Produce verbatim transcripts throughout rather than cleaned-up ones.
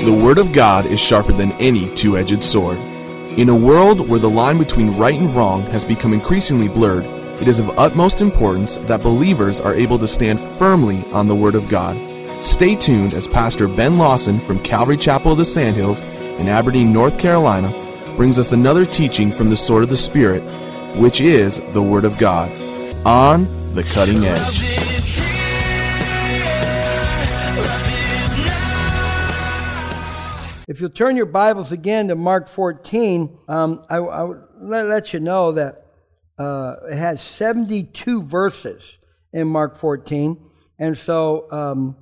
The Word of God is sharper than any two-edged sword. In a world where the line between right and wrong has become increasingly blurred, it is of utmost importance that believers are able to stand firmly on the Word of God. Stay tuned as Pastor Ben Lawson from Calvary Chapel of the Sandhills in Aberdeen, North Carolina, brings us another teaching from the Sword of the Spirit, which is the Word of God, on the cutting edge. If you'll turn your Bibles again to Mark fourteen, um, I, I would let, let you know that uh, it has seventy-two verses in Mark fourteen, and so um,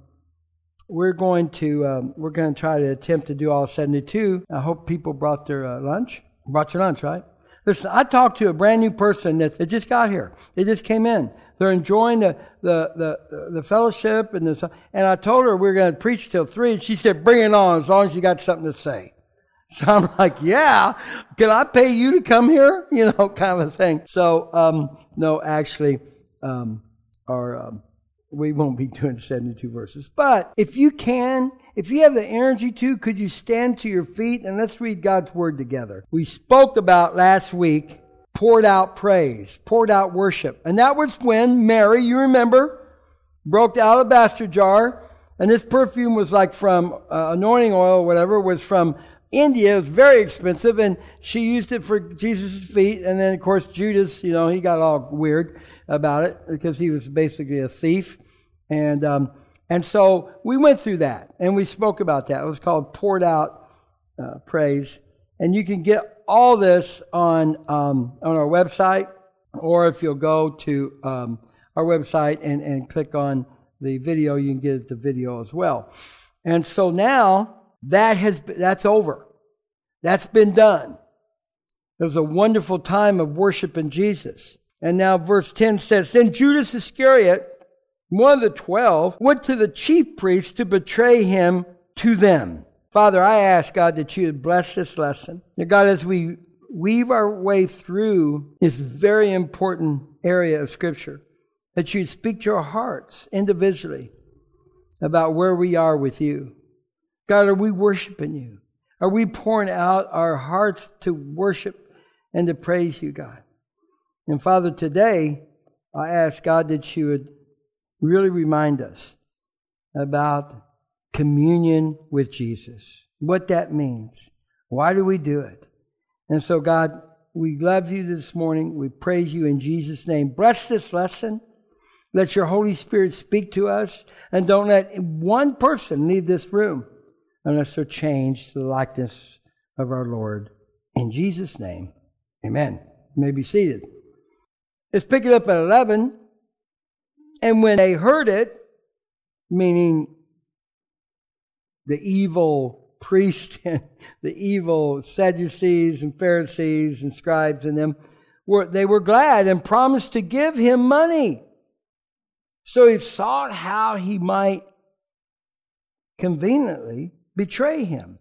we're going to um, we're going to try to attempt to do all seventy-two. I hope people brought their uh, lunch. Brought your lunch, right? Listen, I talked to a brand new person that, that just got here. They just came in. They're enjoying the the the, the fellowship and the and I told her we we're going to preach till three. And she said, "Bring it on, as long as you got something to say." So I'm like, "Yeah, can I pay you to come here?" You know, kind of a thing. So um, no, actually, um, our um, we won't be doing seventy-two verses. But if you can, if you have the energy to, could you stand to your feet and let's read God's Word together. We spoke about last week, poured out praise, poured out worship. And that was when Mary, you remember, broke the alabaster jar. And this perfume was like from uh, anointing oil or whatever, was from India. It was very expensive. And she used it for Jesus' feet. And then, of course, Judas, you know, he got all weird about it because he was basically a thief. And um, and so we went through that. And we spoke about that. It was called Poured Out uh, Praise. And you can get all this on um, on our website, or if you'll go to um, our website and, and click on the video, you can get the video as well. And so now that has that's over. That's been done. It was a wonderful time of worshiping Jesus. And now verse ten says, "Then Judas Iscariot, one of the twelve, went to the chief priests to betray him to them." Father, I ask, God, that you would bless this lesson. Now, God, as we weave our way through this very important area of Scripture, that you'd speak to our hearts individually about where we are with you. God, are we worshiping you? Are we pouring out our hearts to worship and to praise you, God? And Father, today, I ask, God, that you would really remind us about communion with Jesus, what that means. Why do we do it? And so, God, we love you this morning. We praise you in Jesus' name. Bless this lesson. Let your Holy Spirit speak to us. And don't let one person leave this room unless they're changed to the likeness of our Lord. In Jesus' name, amen. You may be seated. Let's pick it up at eleven. And when they heard it, meaning the evil priests and the evil Sadducees and Pharisees and scribes and them, were they were glad and promised to give him money. So he sought how he might conveniently betray him.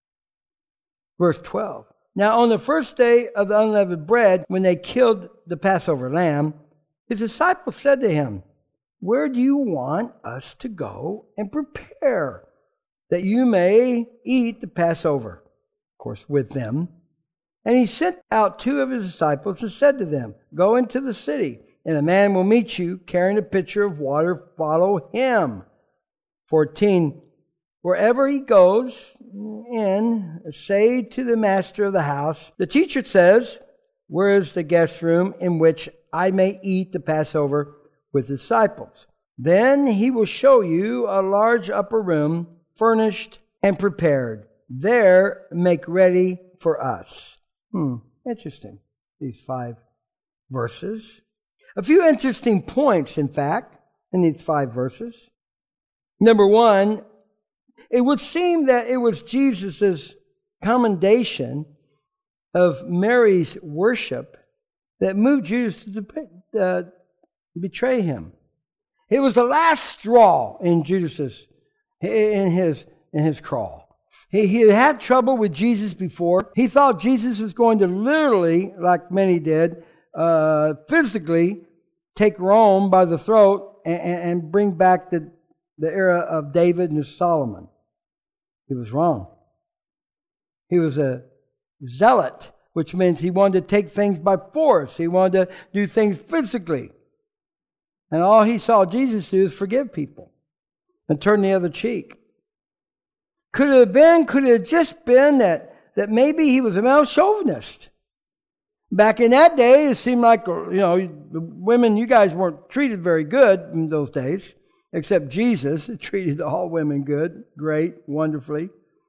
Verse twelve. Now on the first day of the unleavened bread, when they killed the Passover lamb, his disciples said to him, "Where do you want us to go and prepare that you may eat the Passover?" Of course, with them. And he sent out two of his disciples and said to them, "Go into the city, and a man will meet you carrying a pitcher of water. Follow him." fourteen. Wherever he goes in, say to the master of the house, "The teacher says, where is the guest room in which I may eat the Passover with disciples? Then he will show you a large upper room, furnished and prepared. There make ready for us." Hmm, interesting, these five verses. A few interesting points, in fact, in these five verses. Number one, it would seem that it was Jesus' commendation of Mary's worship that moved Judas to uh, betray him. It was the last straw in Judas's in his in his crawl. He, he had had trouble with Jesus before. He thought Jesus was going to literally, like many did, uh, physically take Rome by the throat and, and bring back the, the era of David and Solomon. He was wrong. He was a zealot, which means he wanted to take things by force. He wanted to do things physically. And all he saw Jesus do is forgive people and turn the other cheek. Could it have been, could it have just been that, that maybe he was a male chauvinist? Back in that day, it seemed like, you know, the women, you guys weren't treated very good in those days, except Jesus treated all women good, great, wonderfully.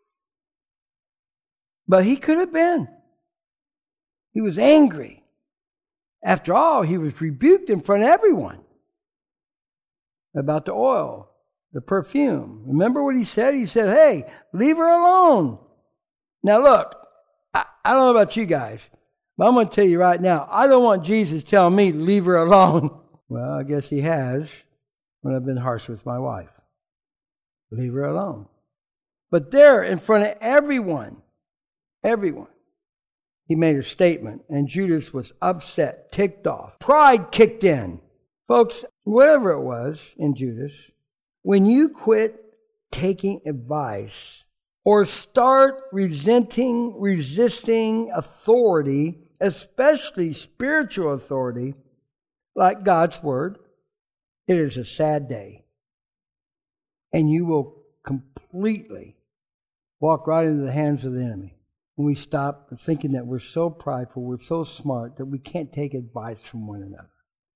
But he could have been. He was angry. After all, he was rebuked in front of everyone about the oil, the perfume. Remember what he said? He said, hey, leave her alone. Now look, I, I don't know about you guys, but I'm going to tell you right now, I don't want Jesus telling me, leave her alone. Well, I guess he has when I've been harsh with my wife. Leave her alone. But there, in front of everyone, everyone, he made a statement, and Judas was upset, ticked off. Pride kicked in. Folks, whatever it was in Judas, when you quit taking advice or start resenting, resisting authority, especially spiritual authority, like God's word, it is a sad day. And you will completely walk right into the hands of the enemy. When we stop thinking that we're so prideful, we're so smart, that we can't take advice from one another.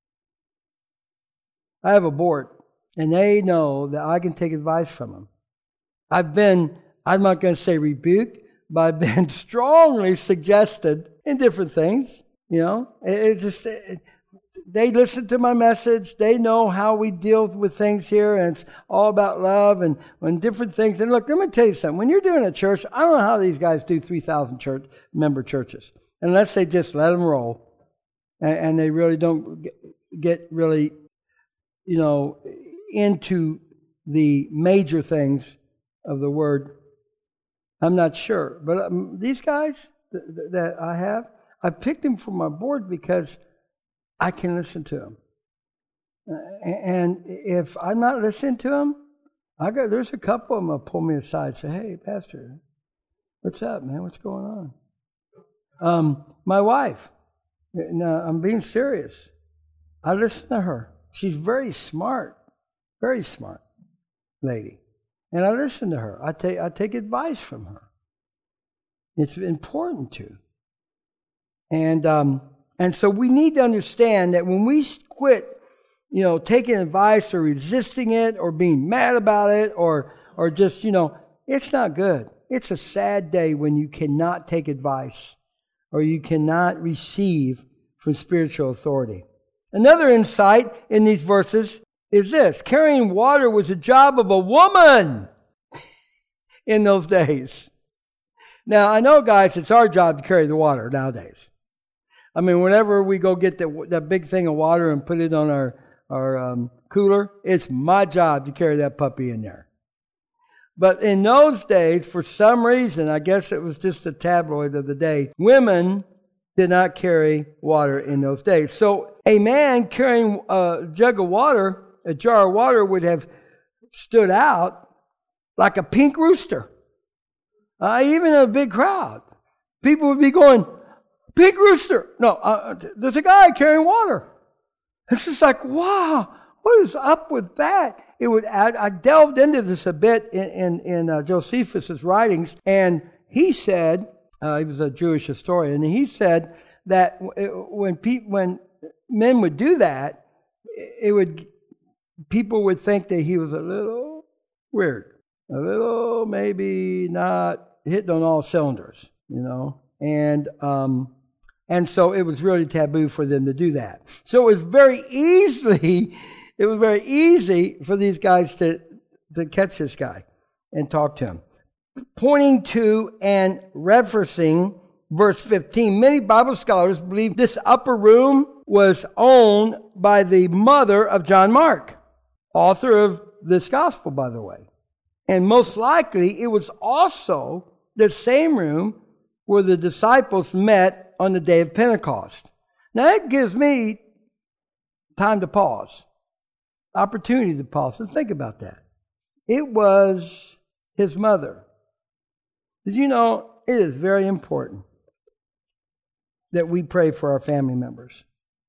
I have a board, and they know that I can take advice from them. I've been, I'm not going to say rebuked, but I've been strongly suggested in different things. You know, it's just, it, they listen to my message. They know how we deal with things here, and it's all about love and, and different things. And look, let me tell you something. When you're doing a church, I don't know how these guys do three thousand church member churches, unless they just let them roll, and, and they really don't get, get really, you know, into the major things of the word. I'm not sure. But um, these guys th- th- that I have, I picked them for my board because I can listen to them. Uh, and if I'm not listening to them, I got, there's a couple of them that pull me aside and say, hey, Pastor, what's up, man? What's going on? Um, my wife, no, I'm being serious. I listen to her. She's very smart, very smart lady. And I listen to her. I take I take advice from her. It's important to. And um, and so we need to understand that when we quit, you know, taking advice or resisting it or being mad about it or or just, you know, it's not good. It's a sad day when you cannot take advice or you cannot receive from spiritual authority. Another insight in these verses is this. Carrying water was a job of a woman in those days. Now, I know, guys, it's our job to carry the water nowadays. I mean, whenever we go get the, that big thing of water and put it on our, our um, cooler, it's my job to carry that puppy in there. But in those days, for some reason, I guess it was just a tabloid of the day, women did not carry water in those days. So a man carrying a jug of water, a jar of water, would have stood out like a pink rooster. Uh, even in a big crowd, people would be going, pink rooster. No, uh, there's a guy carrying water. It's just like, wow, what is up with that? It would. I, I delved into this a bit in in, in uh, Josephus' writings, and he said, uh, he was a Jewish historian, and he said that when pe- when men would do that, it would people would think that he was a little weird, a little maybe not hitting on all cylinders, you know, and um, and so it was really taboo for them to do that. So it was very easily, it was very easy for these guys to to catch this guy and talk to him, pointing to and referencing verse fifteen. Many Bible scholars believe this upper room was owned by the mother of John Mark, author of this gospel, by the way. And most likely, it was also the same room where the disciples met on the day of Pentecost. Now, that gives me time to pause, opportunity to pause and think about that. It was his mother Did you know it is very important that we pray for our family members?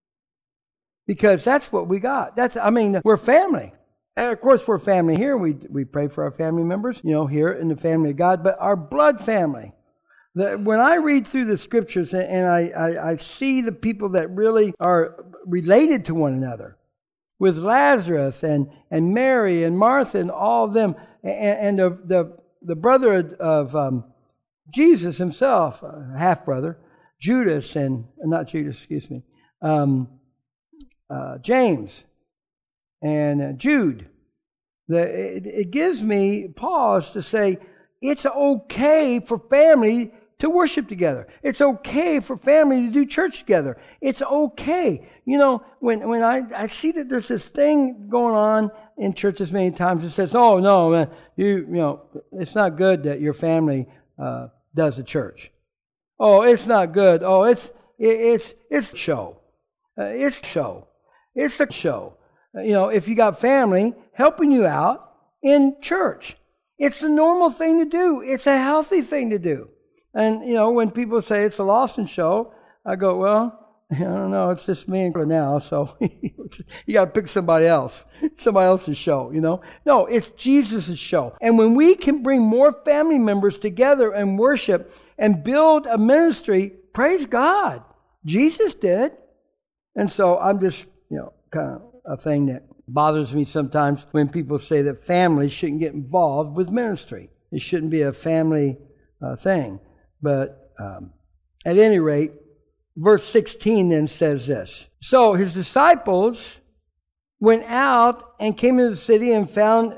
Because that's what we got. That's, I mean, we're family. And of course, we're family here. We we pray for our family members, you know, here in the family of God. But our blood family, the, when I read through the scriptures and, and I, I, I see the people that really are related to one another, with Lazarus and, and Mary and Martha and all of them, and, and the, the, the brother of um, Jesus himself, uh, half-brother, Judas, and not Judas, excuse me, um, uh, James and uh, Jude. The, it, it gives me pause to say it's okay for family to worship together. It's okay for family to do church together. It's okay. You know, when, when I, I see that there's this thing going on in churches many times that says, oh, no, man, you, you know, it's not good that your family uh, does the church. Oh, it's not good. Oh, it's it, it's it's show. Uh, it's show. It's a show. Uh, you know, if you got family helping you out in church, it's the normal thing to do. It's a healthy thing to do. And, you know, when people say it's a Lawson show, I go, well, I don't know, it's just me and now, so you got to pick somebody else, somebody else's show, you know. No, it's Jesus' show. And when we can bring more family members together and worship and build a ministry, praise God. Jesus did. And so I'm just, you know, kind of a thing that bothers me sometimes when people say that families shouldn't get involved with ministry. It shouldn't be a family uh, thing. But um, at any rate, verse sixteen then says this. So his disciples went out and came into the city and found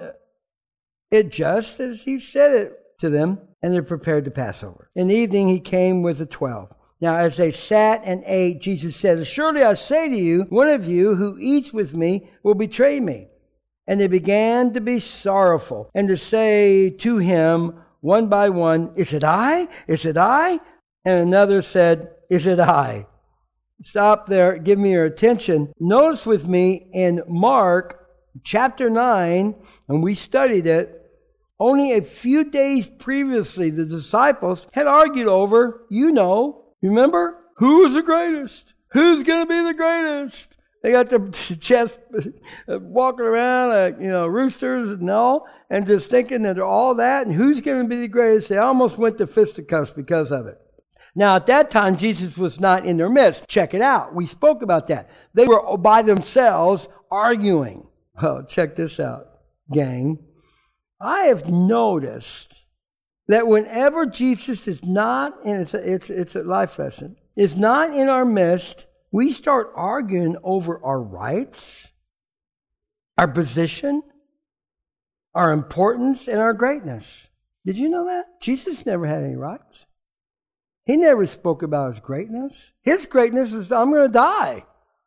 it just as he said it to them, and they're prepared to pass over. In the evening he came with the twelve. Now as they sat and ate, Jesus said, surely I say to you, one of you who eats with me will betray me. And they began to be sorrowful and to say to him, one by one, is it I? Is it I? And another said, is it I? Stop there. Give me your attention. Notice with me in Mark chapter nine, and we studied it, only a few days previously, the disciples had argued over, you know, remember? Who's the greatest? Who's going to be the greatest? They got their chest walking around like, you know, roosters and all, and just thinking that they're all that, and who's going to be the greatest? They almost went to fisticuffs because of it. Now, at that time, Jesus was not in their midst. Check it out. We spoke about that. They were by themselves arguing. Well, check this out, gang. I have noticed that whenever Jesus is not, and it's a, it's, it's a life lesson, is not in our midst, we start arguing over our rights, our position, our importance, and our greatness. Did you know that? Jesus never had any rights. He never spoke about his greatness. His greatness was, I'm going to die,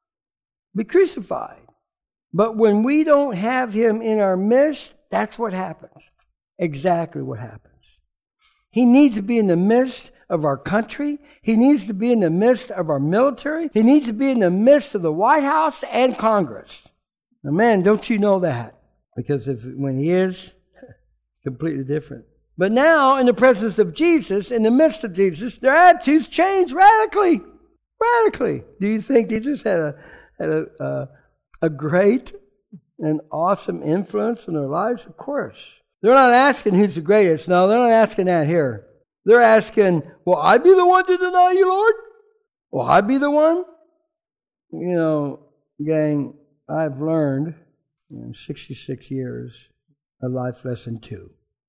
be crucified. But when we don't have him in our midst, that's what happens. Exactly what happens. He needs to be in the midst of our country. He needs to be in the midst of our military. He needs to be in the midst of the White House and Congress. Now, man, don't you know that? Because if when he is, completely different. But now, in the presence of Jesus, in the midst of Jesus, their attitudes change radically. Radically. Do you think Jesus had a had a uh, a great and awesome influence in their lives? Of course. They're not asking who's the greatest. No, they're not asking that here. They're asking, will I be the one to deny you, Lord? Will I be the one? You know, gang, I've learned in sixty-six years a life lesson two,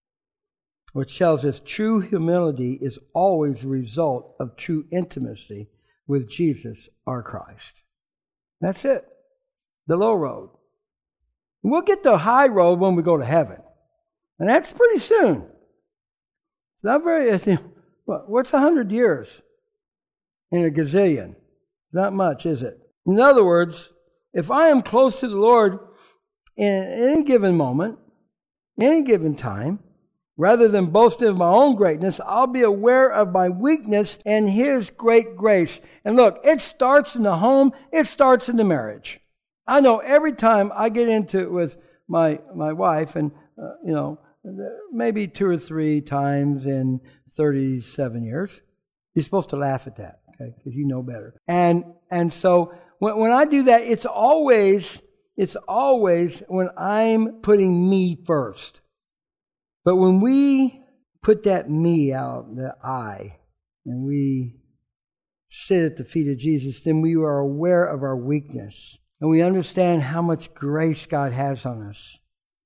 which tells us true humility is always the result of true intimacy with Jesus, our Christ. That's it. The low road. We'll get the high road when we go to heaven. And that's pretty soon. It's not very, it's, what's a hundred years in a gazillion? It's not much, is it? In other words, if I am close to the Lord in any given moment, any given time, rather than boasting of my own greatness, I'll be aware of my weakness and his great grace. And look, it starts in the home. It starts in the marriage. I know every time I get into it with my, my wife and, uh, you know, maybe two or three times in thirty-seven years. You're supposed to laugh at that, okay, because you know better. And and so when, when I do that, it's always it's always when I'm putting me first. But when we put that me out, the I, and we sit at the feet of Jesus, then we are aware of our weakness. And we understand how much grace God has on us.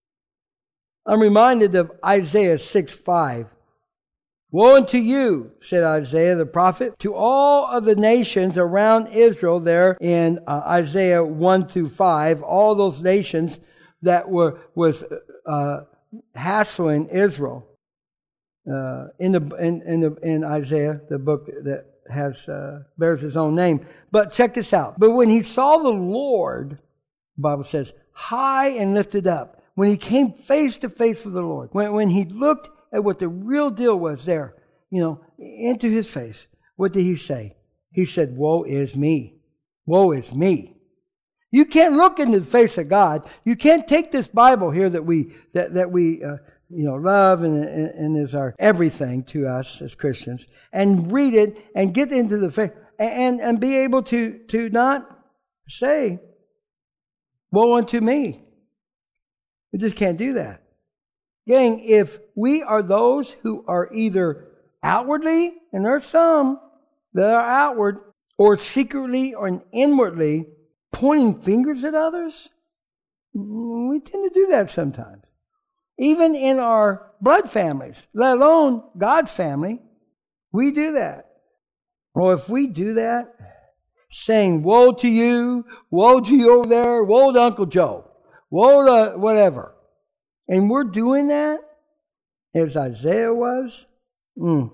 I'm reminded of Isaiah six five. Woe unto you, said Isaiah the prophet, to all of the nations around Israel there in uh, Isaiah one through five, all those nations that were was uh, hassling Israel. Uh, in the in in, the, in Isaiah, the book that has uh, bears his own name. But check this out. But when he saw the Lord, the Bible says, high and lifted up, when he came face to face with the Lord, when when he looked at what the real deal was there, you know, into his face, what did he say? He said, "Woe is me! Woe is me!" You can't look into the face of God. You can't take this Bible here that we that that we. Uh, you know, love and, and, and is our everything to us as Christians, and read it and get into the faith and, and be able to, to not say, woe unto me. We just can't do that. Gang, if we are those who are either outwardly, and there are some that are outward, or secretly or inwardly pointing fingers at others, we tend to do that sometimes. Even in our blood families, let alone God's family, we do that. Well, if we do that, saying, woe to you, woe to you over there, woe to Uncle Joe, woe to whatever, and we're doing that as Isaiah was, mm,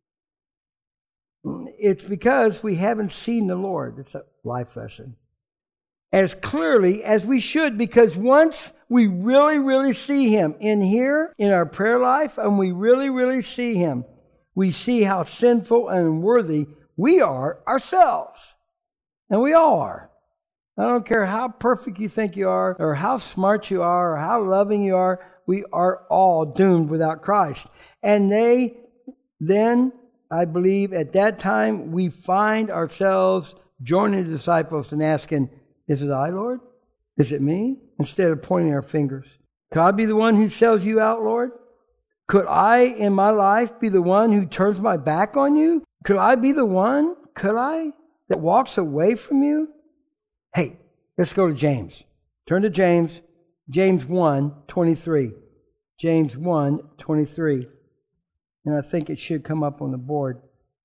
it's because we haven't seen the Lord. It's a life lesson. As clearly as we should, because once we really, really see Him in here, in our prayer life, and we really, really see Him, we see how sinful and unworthy we are ourselves. And we all are. I don't care how perfect you think you are, or how smart you are, or how loving you are, we are all doomed without Christ. And they, then, I believe, at that time, we find ourselves joining the disciples and asking, is it I, Lord? Is it me? Instead of pointing our fingers. Could I be the one who sells you out, Lord? Could I, in my life, be the one who turns my back on you? Could I be the one, could I, that walks away from you? Hey, let's go to James. Turn to James, James one twenty-three. James one twenty-three. And I think it should come up on the board.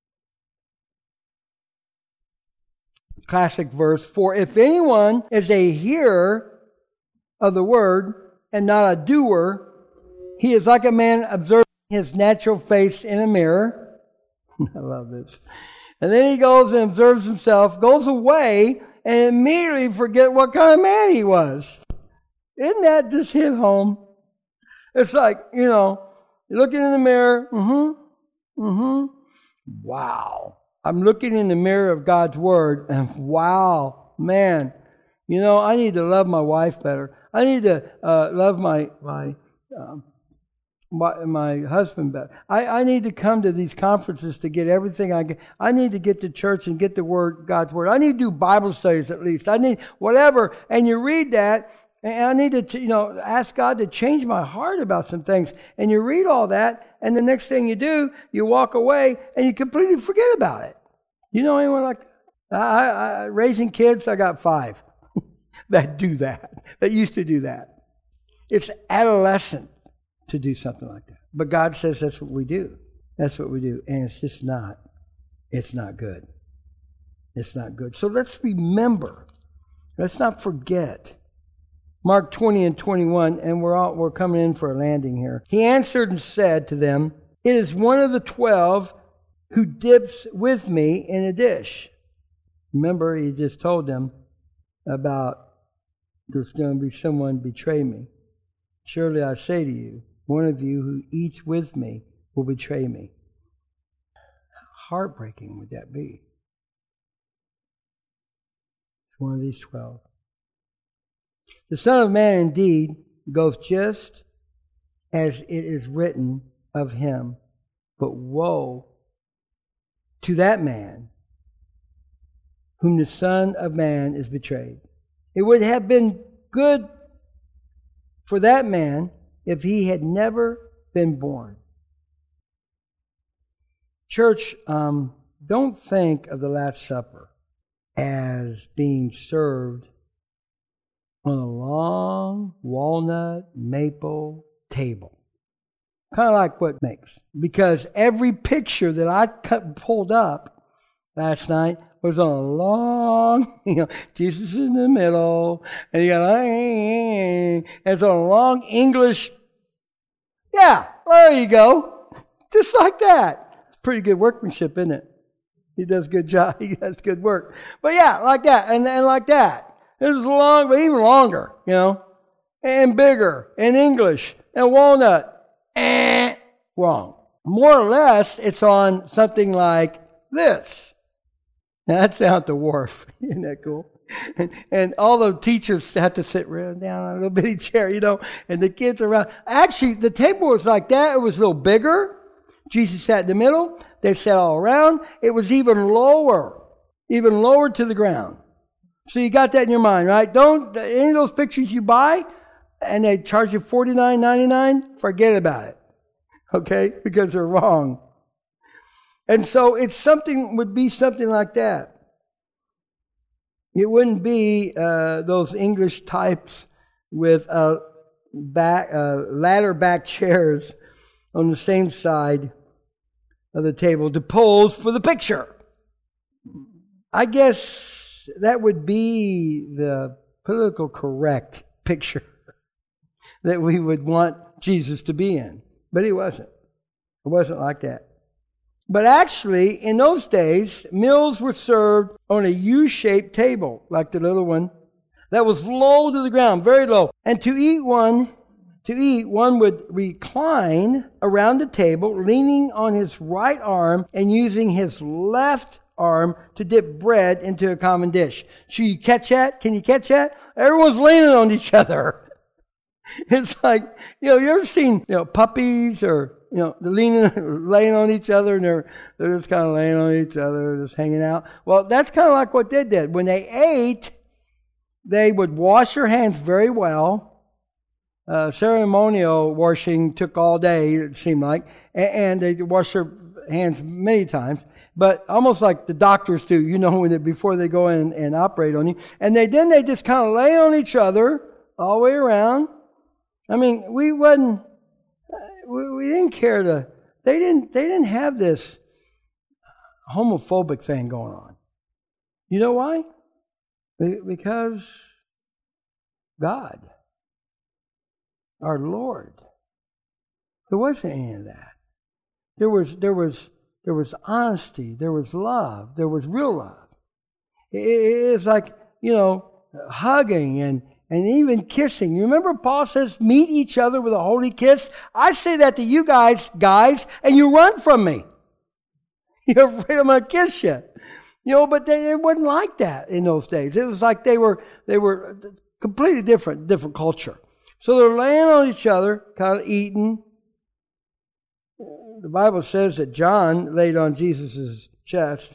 Classic verse, for if anyone is a hearer of the word and not a doer, he is like a man observing his natural face in a mirror. I love this. And then he goes and observes himself, goes away, and immediately forget what kind of man he was. Isn't that just hit home? It's like, you know, you're looking in the mirror, mm-hmm, mm-hmm, wow. I'm looking in the mirror of God's Word, and wow, man, you know, I need to love my wife better. I need to uh, love my my, um, my my husband better. I, I need to come to these conferences to get everything I get. I need to get to church and get the Word, God's Word. I need to do Bible studies at least. I need whatever. And you read that, and I need to, you know, ask God to change my heart about some things. And you read all that, and the next thing you do, you walk away, and you completely forget about it. You know anyone like that? I, I, raising kids, I got five that do that, that used to do that. It's adolescent to do something like that. But God says that's what we do. That's what we do. And it's just not, it's not good. It's not good. So let's remember. Let's not forget. Mark twenty and twenty-one, and we're all, we're coming in for a landing here. He answered and said to them, it is one of the twelve who dips with me in a dish. Remember, he just told them about there's going to be someone betray me. Surely I say to you, one of you who eats with me will betray me. How heartbreaking would that be? It's one of these twelve. The Son of Man indeed goes just as it is written of him. But woe to that man whom the Son of Man is betrayed. It would have been good for that man if he had never been born. Church, um, don't think of the Last Supper as being served on a long walnut maple table. Kind of like what makes. Because every picture that I cut, pulled up last night was on a long, you know, Jesus in the middle, and you got, it's on a long English, yeah, there you go. Just like that. It's pretty good workmanship, isn't it? He does a good job. He does good work. But yeah, like that, and, and like that. It was long, but even longer, you know, and bigger, in English, and walnut, eh, wrong. More or less, it's on something like this. Now, that's down at the wharf. Isn't that cool? And, and all the teachers have to sit around down on a little bitty chair, you know, and the kids around. Actually, the table was like that. It was a little bigger. Jesus sat in the middle. They sat all around. It was even lower, even lower to the ground. So you got that in your mind, right? Don't, any of those pictures you buy and they charge you forty-nine ninety-nine, forget about it, okay? Because they're wrong. And so it's something, would be something like that. It wouldn't be uh, those English types with uh, back, uh, ladder back chairs on the same side of the table to pose for the picture. I guess that would be the political correct picture that we would want Jesus to be in. But he wasn't. It wasn't like that. But actually, in those days, meals were served on a U-shaped table, like the little one, that was low to the ground, very low. And to eat one, to eat, one would recline around the table, leaning on his right arm and using his left arm to dip bread into a common dish. So you catch that? Can you catch that? Everyone's leaning on each other. It's like, you know, you ever seen, you know, puppies or, you know, they're leaning, laying on each other, and they're, they're just kind of laying on each other, just hanging out. Well, that's kind of like what they did. When they ate, they would wash their hands very well. Uh, ceremonial washing took all day, it seemed like, and, and they wash their hands many times, but almost like the doctors do, you know, when they, before they go in and operate on you. And they then they just kind of lay on each other all the way around. I mean, we wasn't, we, we didn't care to, they didn't, they didn't have this homophobic thing going on. You know why? Because God, our Lord, there wasn't any of that. There was, there was, there was honesty, there was love, there was real love. It, it, it's like, you know, hugging and And even kissing. You remember Paul says, meet each other with a holy kiss? I say that to you guys, guys, and you run from me. You're afraid I'm going to kiss you. You know, but they, it wasn't like that in those days. It was like they were they were completely different, different culture. So they're laying on each other, kind of eating. The Bible says that John laid on Jesus' chest.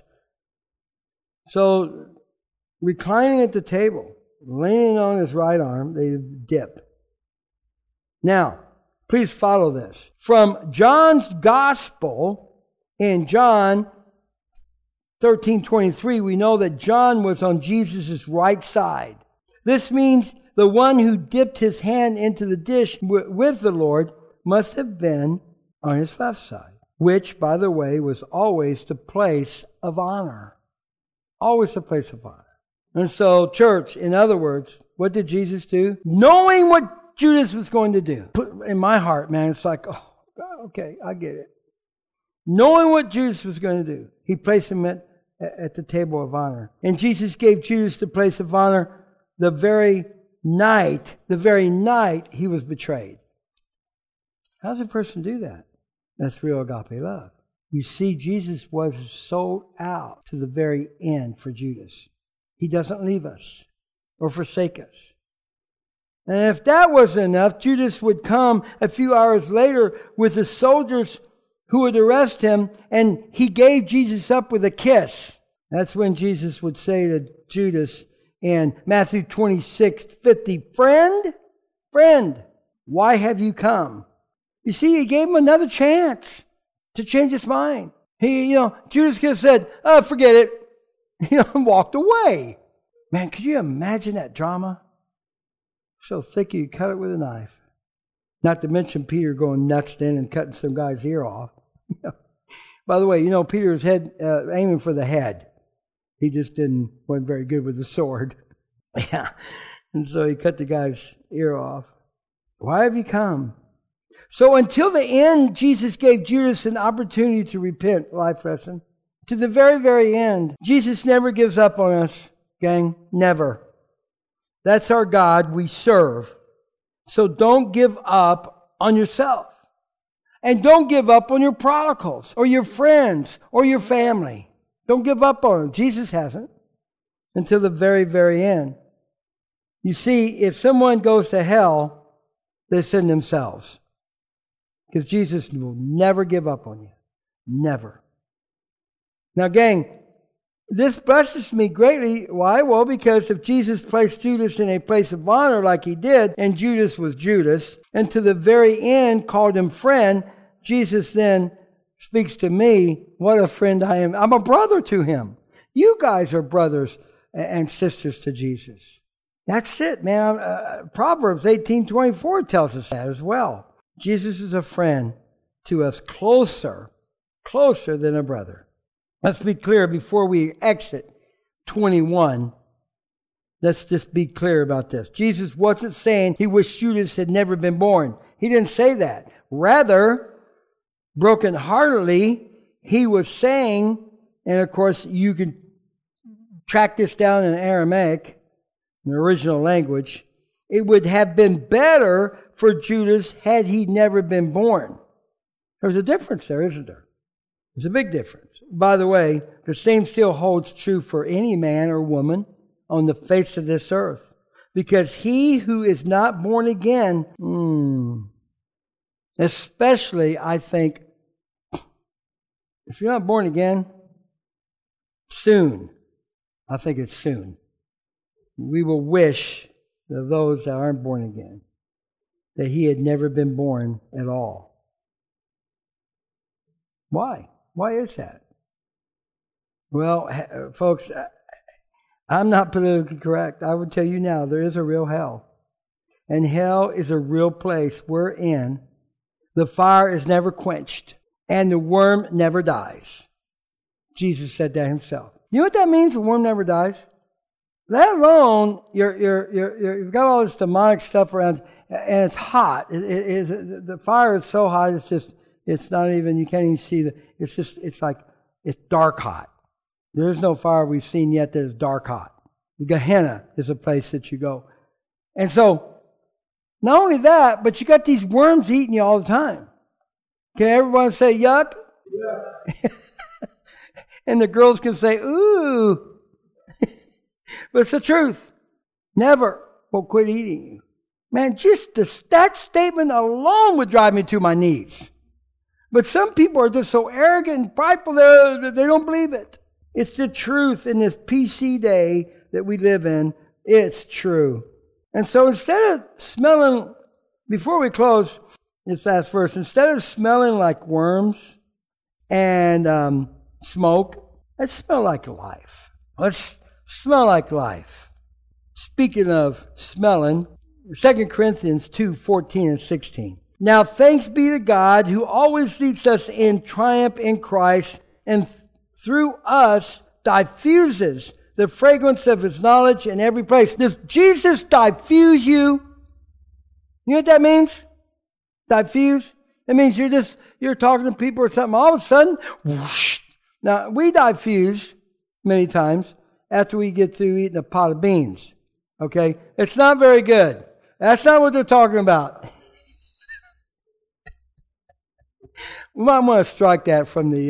So reclining at the table, leaning on his right arm, they dip. Now, please follow this. From John's Gospel, in John thirteen twenty-three, we know that John was on Jesus' right side. This means the one who dipped his hand into the dish with the Lord must have been on his left side, which, by the way, was always the place of honor. Always the place of honor. And so, church, in other words, what did Jesus do? Knowing what Judas was going to do. In my heart, man, it's like, oh, okay, I get it. Knowing what Judas was going to do, he placed him at, at the table of honor. And Jesus gave Judas the place of honor the very night, the very night he was betrayed. How does a person do that? That's real agape love. You see, Jesus was sold out to the very end for Judas. He doesn't leave us or forsake us. And if that wasn't enough, Judas would come a few hours later with the soldiers who would arrest him, and he gave Jesus up with a kiss. That's when Jesus would say to Judas in Matthew twenty-six fifty, Friend, friend, why have you come? You see, he gave him another chance to change his mind. He, you know, Judas could have said, oh, forget it, you know, and walked away. Man, could you imagine that drama? So thick you cut it with a knife. Not to mention Peter going nuts then and cutting some guy's ear off. By the way, you know, Peter's head uh, aiming for the head. He just didn't wasn't very good with the sword. Yeah, and so he cut the guy's ear off. Why have you come? So until the end, Jesus gave Judas an opportunity to repent. Life lesson. To the very, very end. Jesus never gives up on us, gang. Never. That's our God we serve. So don't give up on yourself. And don't give up on your prodigals or your friends or your family. Don't give up on them. Jesus hasn't. Until the very, very end. You see, if someone goes to hell, they send themselves. Because Jesus will never give up on you. Never. Now, gang, this blesses me greatly. Why? Well, because if Jesus placed Judas in a place of honor like he did, and Judas was Judas, and to the very end called him friend, Jesus then speaks to me, what a friend I am. I'm a brother to him. You guys are brothers and sisters to Jesus. That's it, man. Uh, Proverbs eighteen twenty-four tells us that as well. Jesus is a friend to us closer, closer than a brother. Let's be clear before we exit twenty-one. Let's just be clear about this. Jesus wasn't saying he wished Judas had never been born. He didn't say that. Rather, brokenheartedly, he was saying, and of course you can track this down in Aramaic, in the original language, it would have been better for Judas had he never been born. There's a difference there, isn't there? There's a big difference. By the way, the same still holds true for any man or woman on the face of this earth. Because he who is not born again, hmm, especially, I think, if you're not born again, soon, I think it's soon, we will wish of those that aren't born again that he had never been born at all. Why? Why is that? Well, folks, I'm not politically correct. I would tell you now, there is a real hell. And hell is a real place wherein the fire is never quenched and the worm never dies. Jesus said that himself. You know what that means, the worm never dies? Let alone, you're, you're, you're, you're, you've got all this demonic stuff around, and it's hot. It, it, it, the fire is so hot, it's just, it's not even, you can't even see the, it's just, it's like, it's dark hot. There is no fire we've seen yet that is dark hot. Gehenna is a place that you go. And so, not only that, but you got these worms eating you all the time. Can everyone say yuck? Yeah. And the girls can say, ooh. But it's the truth. Never will quit eating you. Man, just this, that statement alone would drive me to my knees. But some people are just so arrogant and prideful that they don't believe it. It's the truth in this P C day that we live in. It's true. And so instead of smelling, before we close this last verse, instead of smelling like worms and um, smoke, let's smell like life. Let's smell like life. Speaking of smelling, Second Corinthians two, fourteen and sixteen. Now thanks be to God who always leads us in triumph in Christ and th- through us diffuses the fragrance of his knowledge in every place. Does Jesus diffuse you? You know what that means? Diffuse? It means you're just, you're talking to people or something, all of a sudden, whoosh. Now, we diffuse many times after we get through eating a pot of beans. Okay? It's not very good. That's not what they're talking about. We might want to strike that from the...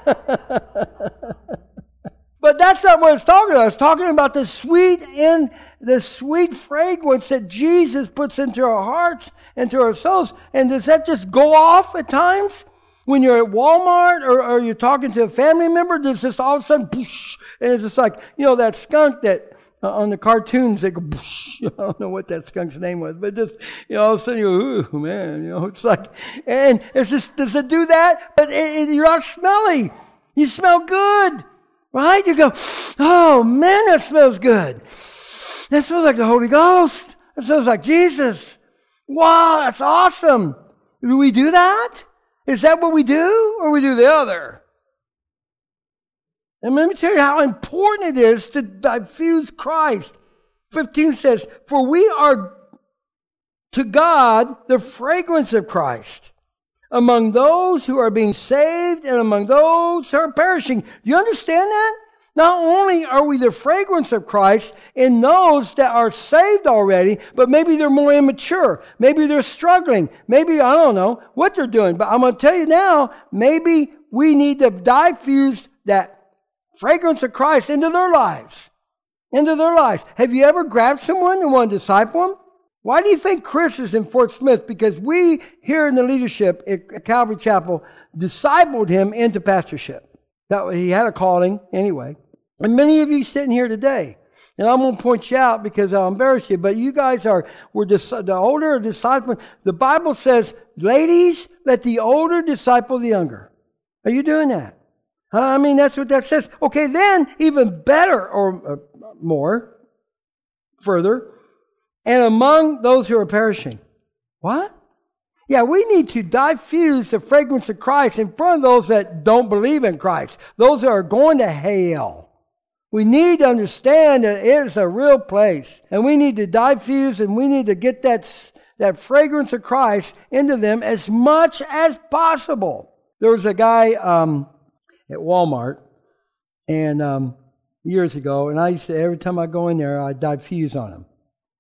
But that's not what it's talking about. It's talking about the sweet in the sweet fragrance that Jesus puts into our hearts, into our souls. And does that just go off at times? When you're at Walmart or, or you're talking to a family member, does just all of a sudden, poosh, and it's just like, you know, that skunk that uh, on the cartoons, they go, poosh, I don't know what that skunk's name was, but just, you know, all of a sudden you go, ooh, man, you know, it's like, and it's just, does it do that? But it, it, you're not smelly. You smell good, right? You go, oh, man, that smells good. That smells like the Holy Ghost. That smells like Jesus. Wow, that's awesome. Do we do that? Is that what we do, or we do the other? And let me tell you how important it is to diffuse Christ. fifteen says, for we are to God the fragrance of Christ among those who are being saved and among those who are perishing. Do you understand that? Not only are we the fragrance of Christ in those that are saved already, but maybe they're more immature. Maybe they're struggling. Maybe, I don't know what they're doing. But I'm going to tell you now, maybe we need to diffuse that fragrance of Christ into their lives. Into their lives. Have you ever grabbed someone and want to disciple them? Why do you think Chris is in Fort Smith? Because we here in the leadership at Calvary Chapel discipled him into pastorship. That he had a calling anyway. And many of you sitting here today, and I'm going to point you out because I'll embarrass you, but you guys are, we're dis- the older disciple. The Bible says, ladies, let the older disciple the younger. Are you doing that? I mean, that's what that says. Okay, then, even better or uh, more, further, and among those who are perishing. What? Yeah, we need to diffuse the fragrance of Christ in front of those that don't believe in Christ. Those that are going to hell. We need to understand that it is a real place. And we need to diffuse and we need to get that, that fragrance of Christ into them as much as possible. There was a guy um, at Walmart and um, years ago, and I used to, every time I go in there, I diffuse on him.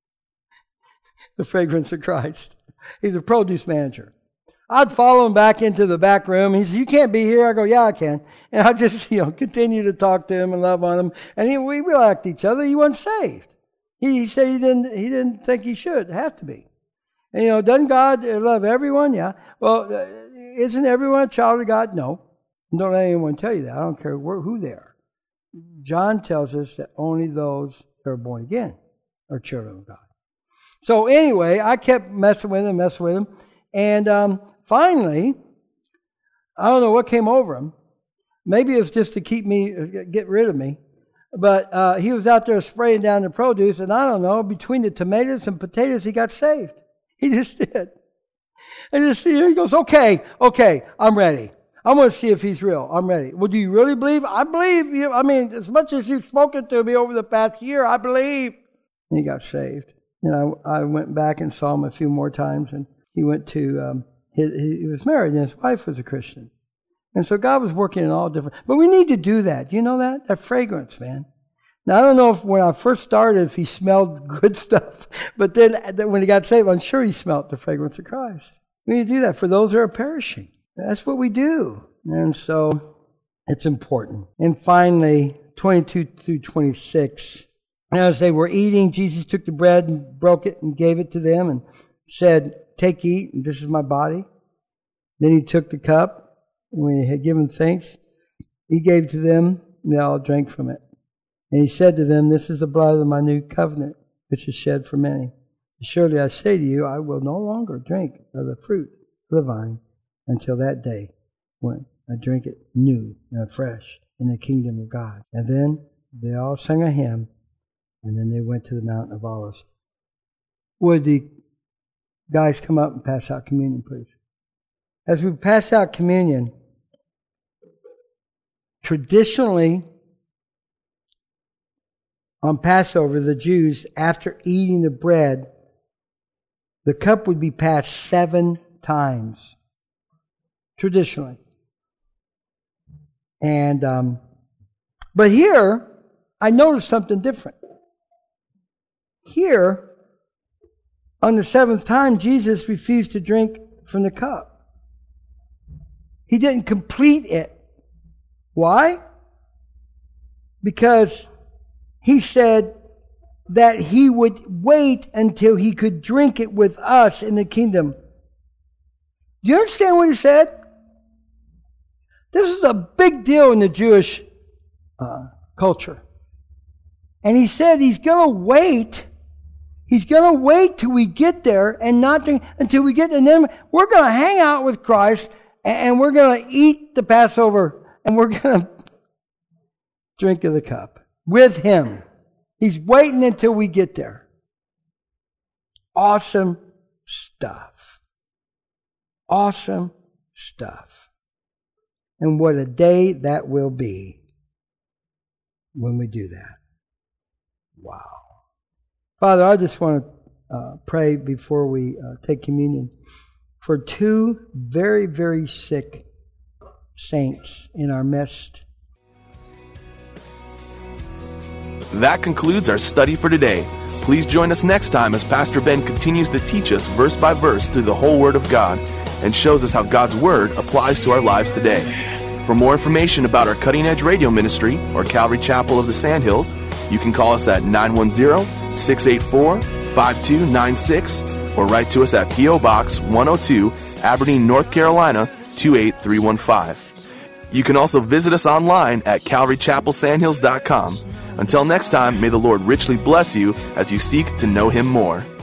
The fragrance of Christ. He's a produce manager. I'd follow him back into the back room. He said, you can't be here. I go, yeah, I can. And I just, you know, continue to talk to him and love on him. And he, we, we liked each other. He wasn't saved. He, he said he didn't, he didn't think he should have to be. And, you know, doesn't God love everyone? Yeah. Well, uh, isn't everyone a child of God? No. Don't let anyone tell you that. I don't care where, who they are. John tells us that only those that are born again are children of God. So anyway, I kept messing with him, messing with him. And um, finally, I don't know what came over him. Maybe it's just to keep me, get rid of me. But uh, he was out there spraying down the produce. And I don't know, between the tomatoes and potatoes, he got saved. He just did. And just, he goes, okay, okay, I'm ready. I want to see if he's real. I'm ready. Well, do you really believe? I believe you. I mean, as much as you've spoken to me over the past year, I believe. And he got saved. And I, I went back and saw him a few more times, and he went to, um, his, he was married, and his wife was a Christian. And so God was working in all different, but we need to do that. You know that? That fragrance, man. Now, I don't know if when I first started, if he smelled good stuff, but then when he got saved, I'm sure he smelled the fragrance of Christ. We need to do that for those that are perishing. That's what we do. And so it's important. And finally, twenty-two through twenty-six. And as they were eating, Jesus took the bread and broke it and gave it to them and said, take, eat, and this is my body. Then he took the cup, and when he had given thanks, he gave to them, and they all drank from it. And he said to them, this is the blood of my new covenant, which is shed for many. Surely I say to you, I will no longer drink of the fruit of the vine until that day when I drink it new and fresh in the kingdom of God. And then they all sang a hymn. And then they went to the Mount of Olives. Would the guys come up and pass out communion, please? As we pass out communion, traditionally on Passover, the Jews, after eating the bread, the cup would be passed seven times. Traditionally. And, um, but here, I noticed something different. Here, on the seventh time, Jesus refused to drink from the cup. He didn't complete it. Why? Because he said, that he would wait until he could drink it with us in the kingdom. Do you understand what he said? This is a big deal in the Jewish uh, culture. And he said he's going to wait. He's going to wait till we get there and not drink until we get there. And then we're going to hang out with Christ and we're going to eat the Passover and we're going to drink of the cup with him. He's waiting until we get there. Awesome stuff. Awesome stuff. And what a day that will be when we do that. Wow. Father, I just want to uh, pray before we uh, take communion for two very, very sick saints in our midst. That concludes our study for today. Please join us next time as Pastor Ben continues to teach us verse by verse through the whole Word of God and shows us how God's Word applies to our lives today. For more information about our Cutting Edge Radio Ministry or Calvary Chapel of the Sandhills, you can call us at nine one zero, six eight four, five two nine six or write to us at P O Box one oh two, Aberdeen, North Carolina two eight three one five. You can also visit us online at calvary chapel sandhills dot com. Until next time, may the Lord richly bless you as you seek to know Him more.